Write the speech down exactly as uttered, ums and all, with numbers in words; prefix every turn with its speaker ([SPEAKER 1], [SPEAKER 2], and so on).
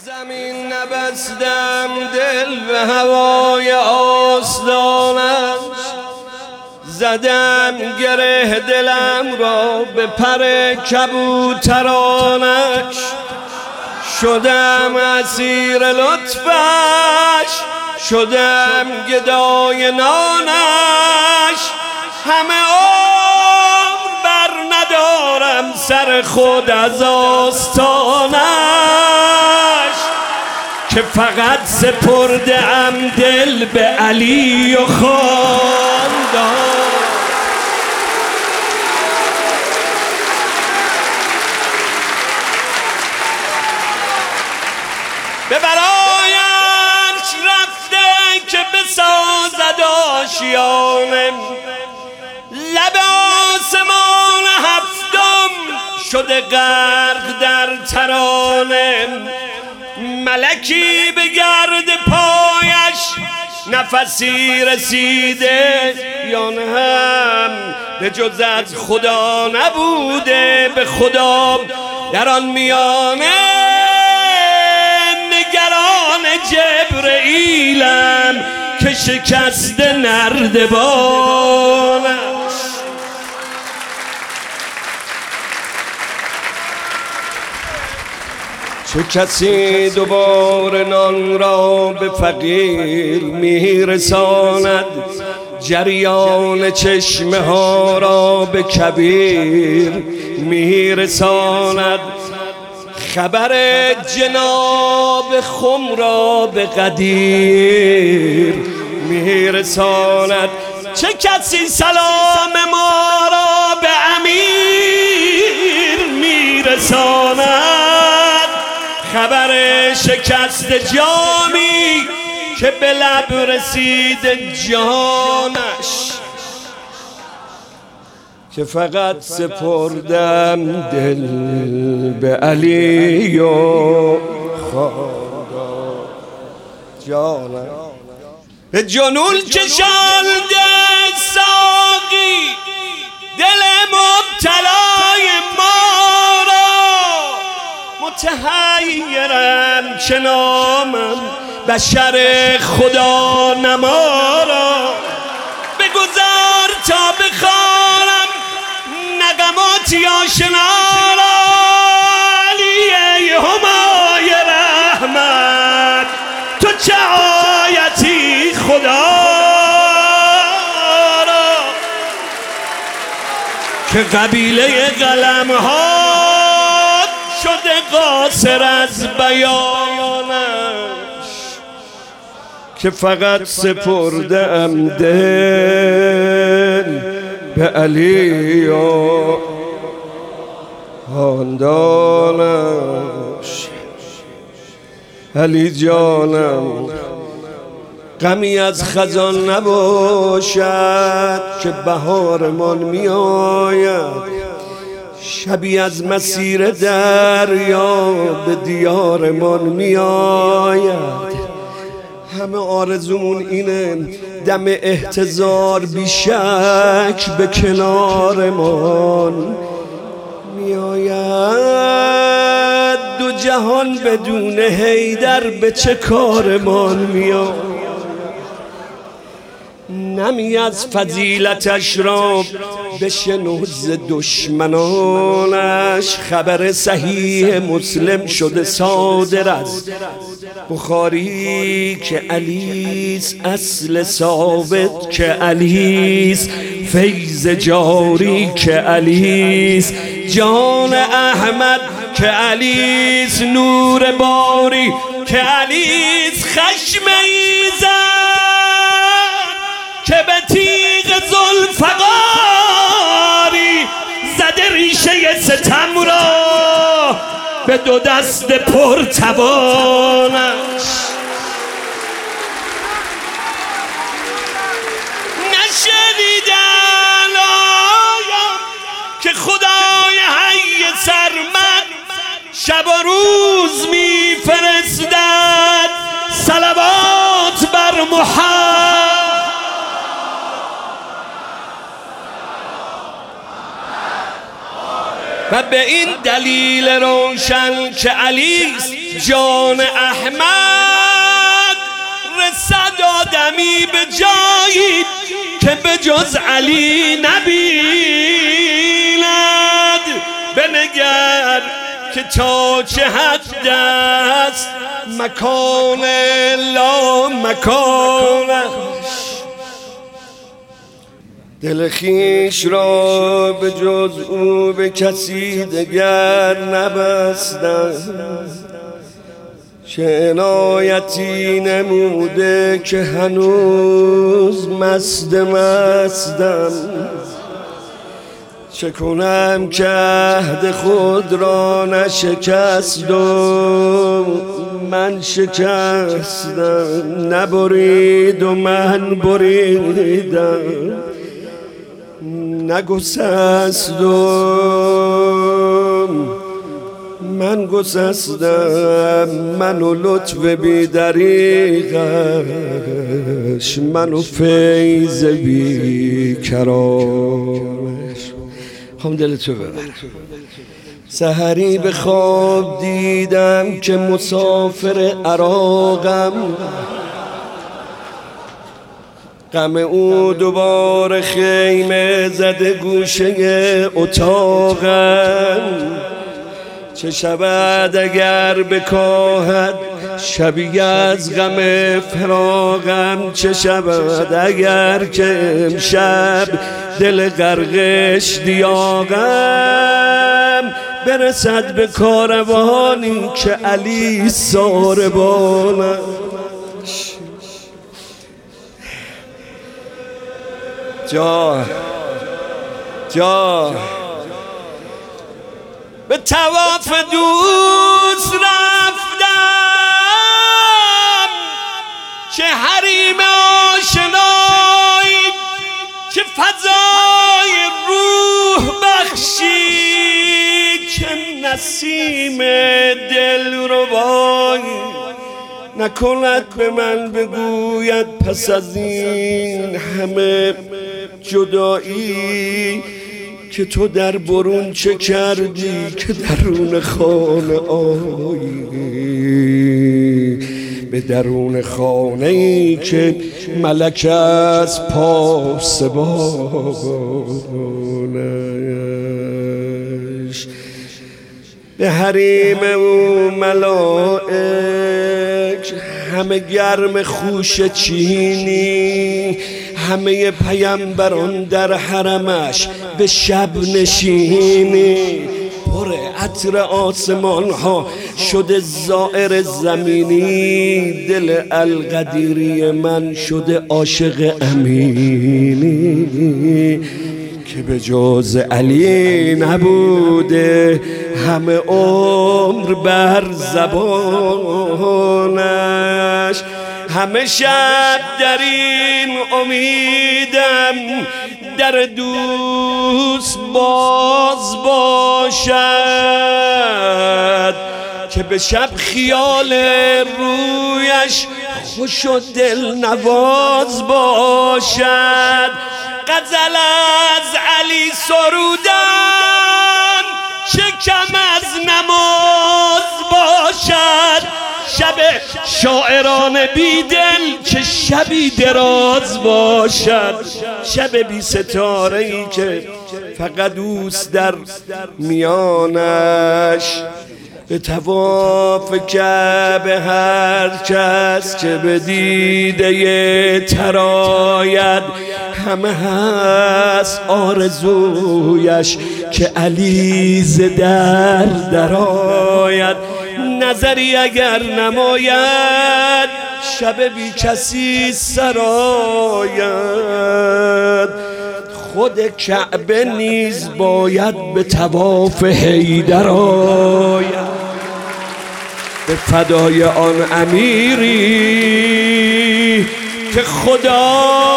[SPEAKER 1] زمین نبستم دل به هوای آستانش، زدم گره دلم را به پر کبوترانش، شدم اسیر لطفش، شدم گدای نانش. همه عمر بر ندارم سر خود از آستانش، که فقط سپرده ام دل به علی و خاندان. به برایش رفته که بسازد آشیانه، لب آسمان هفتم شده غرق در ترانه. ملکی به گرد پایش نفسی رسیده، یا نه هم به جز از خدا نبوده. به خدا در آن میانه نگران جبرئیلم که شکسته نردبانش. چه کسی دوباره نان را به فقیر میرساند، جریان چشمه ها را به کبیر میرساند، خبر جناب خم را به قدیر میرساند. چه کسی سلام ما را به امیر میرساند، خبر شکست جامی که به لب رسید جانش، که فقط سپردم دل به علی و خاندان جانم. به جنون کشانده ساقی دل مبتلای ما را، متحیرم که نامم بشر خدا نما را. بگذار تا بخوانم نغماتی آشنا را، علی همای رحمت تو چه آیتی خدا را، که قبیله قلم ها شده قاصر از بیانش، که فقط سپرده ام دل به علی و خاندانش. علی جانم غمی از خزان نباشد که بهارمان می آید، شبی از مسیر دریا به دیارمان می آید. همه آرزومون اینه دم احتضار بیشک به کنارمان می آید. دو جهان بدون حیدر به چه کارمان می آید. نمی از فضیلتش را بشنو ز دشمنانش، خبر صحیح مسلم شده صادر از بخاری که علیس اصل ثابت، که علیس فیض جاری، که علیس جان احمد، که علیس نور باری، که علیس خشم ایزد که به تیغ ذوالفقاری زده ریشه ستم را به دو دست پرتوانش. نشنیدن آیم که خدای حی سرمد شب و روز می فرستد صلوات بر محمد، و به این دلیل روشن که علی جان احمد رسد آدمی به جایی که به جز علی نبیند. بنگر که تا چه حد است مکان لا مکان، دل خویش را به جز او به کسی دگر نبستم. چه عنایتی نموده که هنوز مست مستم. چه کنم که عهد خود را نشکست و من شکستم، نبرید و من بریدم، نگسستم من گسستم، من و لطف بی دریغش، من و فیض بی کرامش. خواهم دلتو ببر. سحری به خواب دیدم که مسافر عراقم، غم او دوباره خیمه زده گوشه اتاقم. چه شود اگر بکاهد شبی از غم فراقم، چه شود اگر که امشب دل غرقش دیاقم. برسد به کاروانی که علی ساربانم. جا جا به طواف دوست رفتم، چه حریم آشنایی چه فضای روح بخشی، چه نسیم دل ربایی. نکند به من بگوید پس از این همه جدایی که تو در برون چه کردی که درون خانه آیی، به درون خانه ای که ملک از پاسبانش. به حریم او ملائک همه گرم خوش چینی، همه پیامبران در حرمش به شب نشینی. پر عطر آسمان ها شده زائر زمینی، دل القدیری من شده عاشق امینی. که به جز علی نبوده همه عمر بر زبانش. همه شب در این امیدم در دوست باز باشد، که به شب خیال رویش خوش و دل نواز باشد. غزل از علی سرودن چه کم از نماز باشد. شب شاعران بیدل که شبی دراز باشد. شب بی ستاره ای که فقط دوست در میانش. به طواف کعبه هر کس که به دیده تراید، همه هست آرزویش که علی ز در درآید. نظری اگر نماید شب بی کسی سراید. خود کعبه نیز باید به طواف حیدر آید. به فدای آن امیری که خدا